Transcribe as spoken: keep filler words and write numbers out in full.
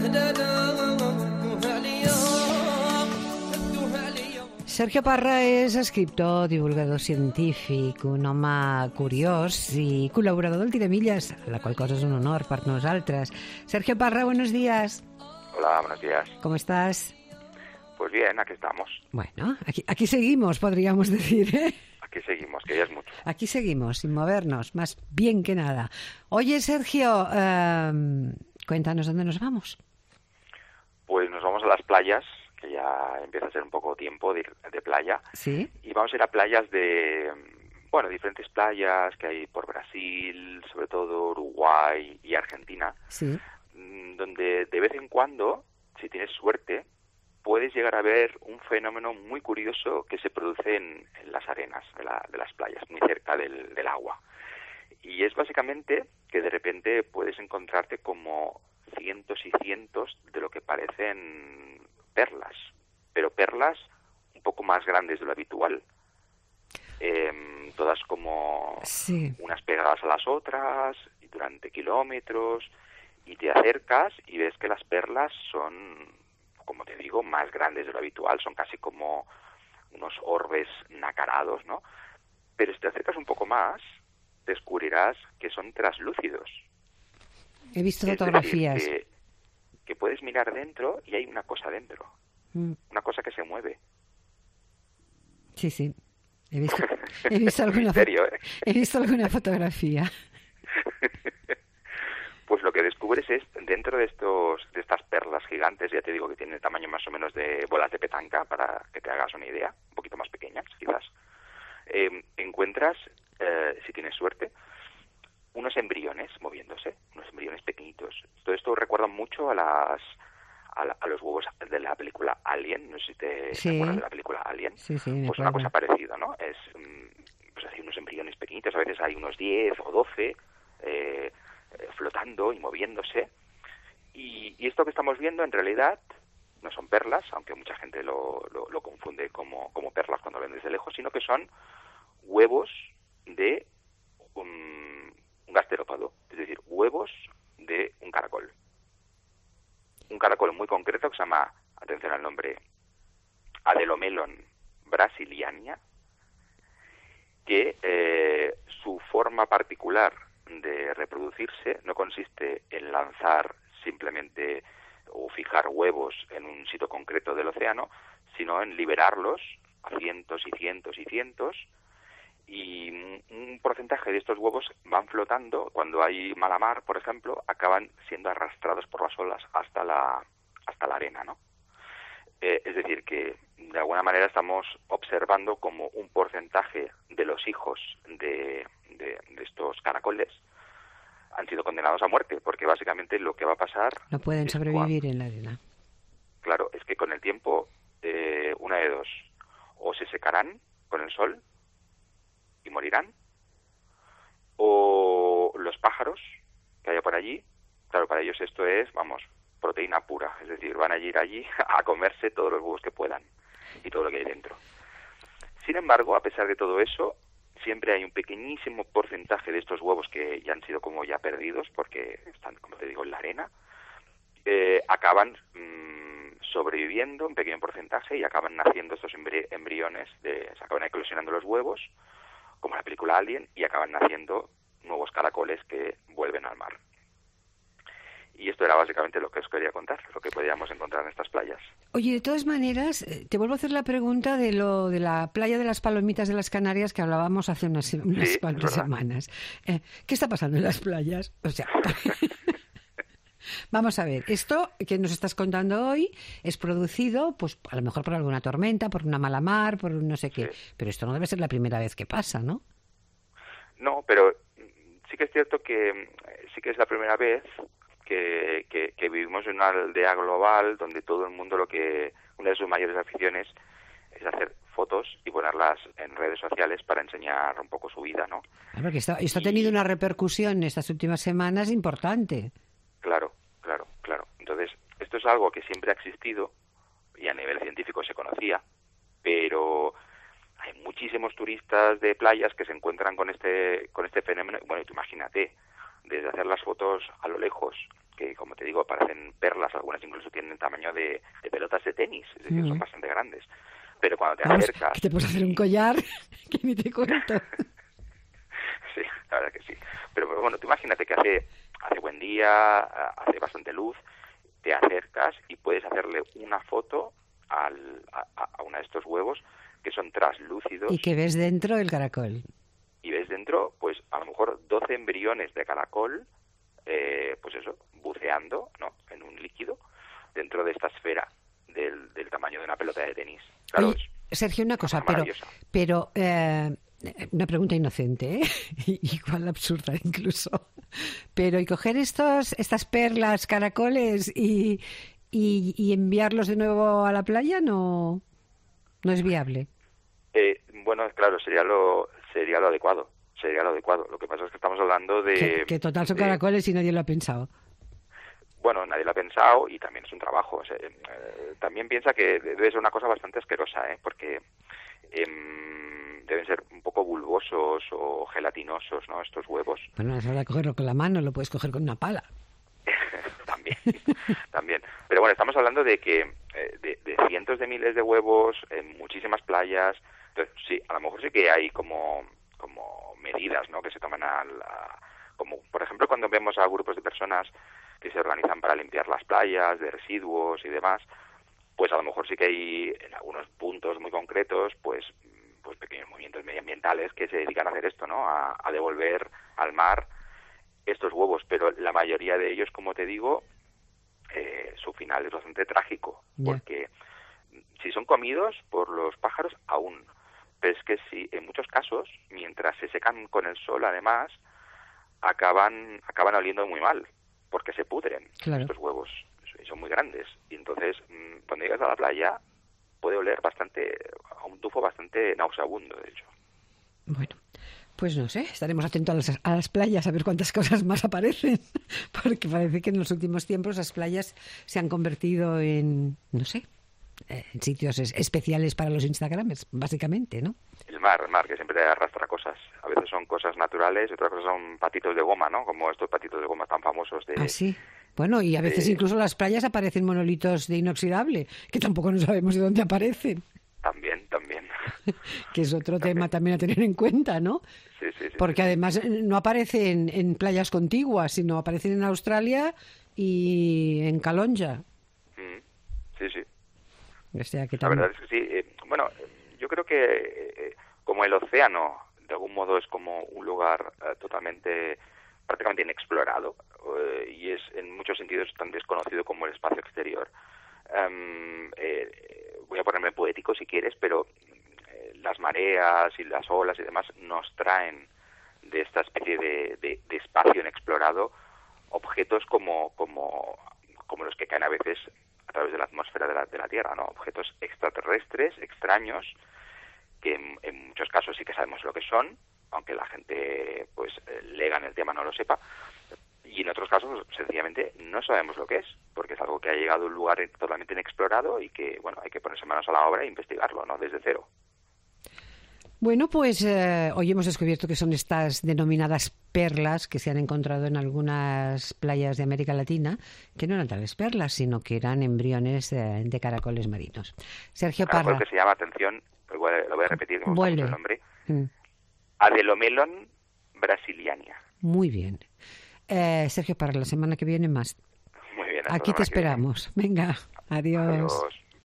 Sergio Parra és escriptor, divulgador científic, un home curiós i col·laborador del Tiramilles, la qual cosa és un honor per nosaltres. Sergio Parra, buenos días. Hola, buenos días. ¿Cómo estás? Pues bien, aquí estamos. Bueno, aquí, aquí seguimos, podríamos decir, ¿eh? Aquí seguimos, que ya es mucho. Aquí seguimos, sin movernos, más bien que nada. Oye, Sergio, eh, cuéntanos dónde nos vamos. Pues nos vamos a las playas, que ya empieza a ser un poco tiempo de, de playa. Sí. Y vamos a ir a playas de, bueno, diferentes playas que hay por Brasil, sobre todo Uruguay y Argentina. Sí. Donde de vez en cuando, si tienes suerte, puedes llegar a ver un fenómeno muy curioso que se produce en, en las arenas de, la, de las playas, muy cerca del, del agua. Y es básicamente que de repente puedes encontrarte como cientos y cientos de lo que parecen perlas, pero perlas un poco más grandes de lo habitual. Eh, todas como sí. unas pegadas a las otras, y durante kilómetros, y te acercas y ves que las perlas son, como te digo, más grandes de lo habitual, son casi como unos orbes nacarados, ¿no? Pero si te acercas un poco más, descubrirás que son traslúcidos. He visto es fotografías. Decir, que, que puedes mirar dentro y hay una cosa dentro, mm. una cosa que se mueve. Sí, sí. He visto, he visto, alguna, misterio, ¿eh? he visto alguna fotografía. Pues lo que descubres es, dentro de estos de estas perlas gigantes, ya te digo que tienen el tamaño más o menos de bolas de petanca, para que te hagas una idea, un poquito más pequeñas quizás, eh, encuentras, eh, si tienes suerte, unos embriones moviéndose, unos embriones pequeñitos. Todo esto recuerda mucho a las a, la, a los huevos de la película Alien, no sé si te sí. acuerdas de la película Alien. Sí, sí, pues una cosa parecida, ¿no? Es, pues hay unos embriones pequeñitos, a veces hay unos diez o doce, eh, flotando y moviéndose, y, y esto que estamos viendo en realidad no son perlas, aunque mucha gente lo, lo, lo confunde como, como perlas cuando ven desde lejos, sino que son huevos de un, un gasterópodo, es decir, huevos de un caracol. Un caracol muy concreto que se llama, atención al nombre, Adelomelon brasiliana, que eh, su forma particular de reproducirse no consiste en lanzar simplemente o fijar huevos en un sitio concreto del océano, sino en liberarlos a cientos y cientos y cientos, y un porcentaje de estos huevos van flotando. Cuando hay mala mar, por ejemplo, acaban siendo arrastrados por las olas hasta la hasta la arena, ¿no? Eh, es decir, que de alguna manera estamos observando como un porcentaje de los hijos de, de, de estos caracoles han sido condenados a muerte, porque básicamente lo que va a pasar... No pueden sobrevivir cuando, en la arena. Claro, es que con el tiempo, eh, una de dos, o se secarán con el sol y morirán, o los pájaros que haya por allí, claro, para ellos esto es, vamos, proteína pura, es decir, van a ir allí a comerse todos los huevos que puedan y todo lo que hay dentro. Sin embargo, a pesar de todo eso, siempre hay un pequeñísimo porcentaje de estos huevos que ya han sido como ya perdidos, porque están, como te digo, en la arena, eh, acaban mmm, sobreviviendo un pequeño porcentaje y acaban naciendo estos embri- embriones, de, se acaban eclosionando los huevos, como la película Alien, y acaban naciendo nuevos caracoles que vuelven al mar. Y esto era básicamente lo que os quería contar, lo que podíamos encontrar en estas playas. Oye, de todas maneras, te vuelvo a hacer la pregunta de lo de la playa de las Palomitas de las Canarias que hablábamos hace unas, unas sí, cuantas semanas. Eh, ¿Qué está pasando en las playas? O sea, vamos a ver, esto que nos estás contando hoy es producido, pues a lo mejor por alguna tormenta, por una mala mar, por un no sé qué, sí. Pero esto no debe ser la primera vez que pasa, ¿no? No, pero sí que es cierto que sí que es la primera vez Que, que, que vivimos en una aldea global donde todo el mundo, lo que una de sus mayores aficiones es hacer fotos y ponerlas en redes sociales para enseñar un poco su vida, ¿no? Claro, que esto, esto y... ha tenido una repercusión en estas últimas semanas importante. Claro, claro, claro. Entonces, esto es algo que siempre ha existido y a nivel científico se conocía, pero hay muchísimos turistas de playas que se encuentran con este con este fenómeno. Bueno, tú imagínate, desde hacer las fotos a lo lejos, que como te digo, parecen perlas, algunas incluso tienen tamaño de, de pelotas de tenis, es decir, mm. son bastante grandes. Pero cuando te Vamos, acercas... que te puedes hacer un collar, que ni te cuento. Sí, la verdad que sí. Pero bueno, tú imagínate que hace, hace buen día, hace bastante luz, te acercas y puedes hacerle una foto al, a, a uno de estos huevos que son traslúcidos. Y que ves dentro el caracol. Y ves dentro, pues a lo mejor doce embriones de caracol, eh, pues eso, buceando, ¿no?, en un líquido, dentro de esta esfera del, del tamaño de una pelota de tenis. Claro, Oye, Sergio, una cosa, pero, pero eh, una pregunta inocente, ¿eh? Igual absurda incluso. Pero, ¿y coger estos, estas perlas, caracoles y, y, y enviarlos de nuevo a la playa no, no es viable? Eh, bueno, claro, sería lo sería lo adecuado, sería lo adecuado. Lo que pasa es que estamos hablando de... Que, que total son de, caracoles y nadie lo ha pensado. Bueno, nadie lo ha pensado y también es un trabajo. O sea, eh, también piensa que debe ser una cosa bastante asquerosa, ¿eh? Porque eh, deben ser un poco bulbosos o gelatinosos, ¿no?, estos huevos. Bueno, no es hora de cogerlo con la mano, lo puedes coger con una pala. También, también. Pero bueno, estamos hablando de que eh, de, de cientos de miles de huevos en muchísimas playas. Entonces, sí, a lo mejor sí que hay como, como medidas, ¿no?, que se toman a la, como por ejemplo cuando vemos a grupos de personas que se organizan para limpiar las playas de residuos y demás, pues a lo mejor sí que hay en algunos puntos muy concretos, pues pues pequeños movimientos medioambientales que se dedican a hacer esto, ¿no?, a, a devolver al mar estos huevos, pero la mayoría de ellos, como te digo, eh, su final es bastante trágico, yeah. porque si son comidos por los pájaros, aún, pero es que si en muchos casos, mientras se secan con el sol, además, acaban acaban oliendo muy mal, porque se pudren claro. estos huevos, y son muy grandes, y entonces cuando llegas a la playa puede oler bastante, a un tufo bastante nauseabundo, de hecho. Bueno, pues no sé, estaremos atentos a las, a las playas a ver cuántas cosas más aparecen, porque parece que en los últimos tiempos las playas se han convertido en, no sé, en sitios es, especiales para los Instagramers, básicamente, ¿no? El mar, el mar, que siempre arrastra cosas. A veces son cosas naturales, otras cosas son patitos de goma, ¿no? Como estos patitos de goma tan famosos de... Ah, sí. Bueno, y a veces de... incluso en las playas aparecen monolitos de inoxidable, que tampoco no sabemos de dónde aparecen. También, también. Que es otro también. tema también a tener en cuenta, ¿no? Sí, sí, sí. Porque sí, además sí. no aparecen en playas contiguas, sino aparecen en Australia y en Calonja. Mm, sí, sí. O sea, que La verdad es que sí. Eh, bueno, yo creo que eh, como el océano, de algún modo, es como un lugar eh, totalmente, prácticamente inexplorado, eh, y es en muchos sentidos tan desconocido como el espacio exterior. Um, eh, voy a ponerme poético si quieres, pero eh, las mareas y las olas y demás nos traen de esta especie de, de, de espacio inexplorado objetos como, como, como los que caen a veces a través de la atmósfera de la, de la Tierra, ¿no? Objetos extraterrestres, extraños, que en, en muchos casos sí que sabemos lo que son, aunque la gente pues lega en el tema no lo sepa, y en otros casos sencillamente no sabemos lo que es, porque es algo que ha llegado a un lugar totalmente inexplorado y que, bueno, hay que ponerse manos a la obra e investigarlo, ¿no?, desde cero. Bueno, pues eh, hoy hemos descubierto que son estas denominadas perlas que se han encontrado en algunas playas de América Latina, que no eran tales perlas, sino que eran embriones de, de caracoles marinos. Sergio Parra. Caracol que se llama, atención, igual lo voy a repetir, que me gusta mucho el nombre, mm. Adelomelon brasiliana. Muy bien. Eh, Sergio Parra, la semana que viene más. Muy bien. Aquí te esperamos. Venga, adiós. Adiós.